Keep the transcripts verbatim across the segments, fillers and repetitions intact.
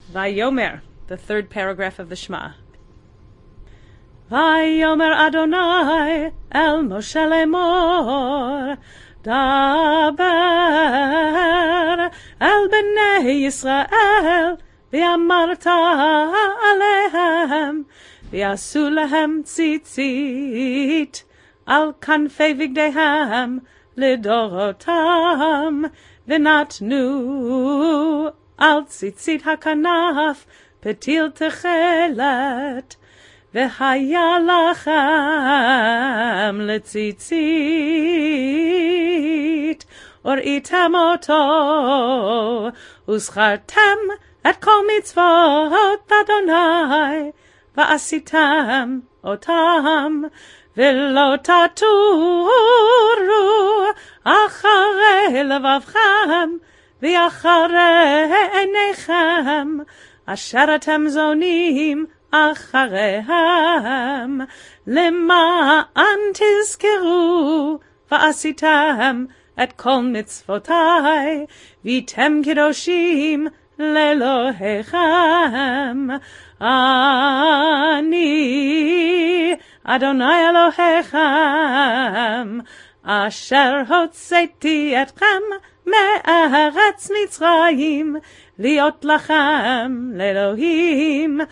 Vayomer, the third paragraph of the Shema. Vayomer Adonai el Moshe lemor, daber el bnei Yisrael, v'amarta alehem, v'asu lehem tzitzit, al kanfei vigdehem, lidorotam, v'natnu al tzitzit hakanaf, petil techelet, v'haya lachem letzitzit, ורኢתם אותו, וזכרתם את כל מצוות אדוני, ועשיתם אותם, ולא תטורו אחרי לבבכם, ואחרי עיניכם, אשר אתם זונים אחריהם, למען תזכרו, ועשיתם את כל מצוותי, והייתם קדושים לאלוהיכם. אני אדוני אלוהיכם, אשר הוצאתי אתכם מארץ מצרים, להיות לכם לאלוהים.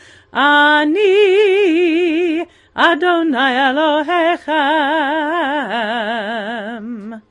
אני אדוני אלוהיכם.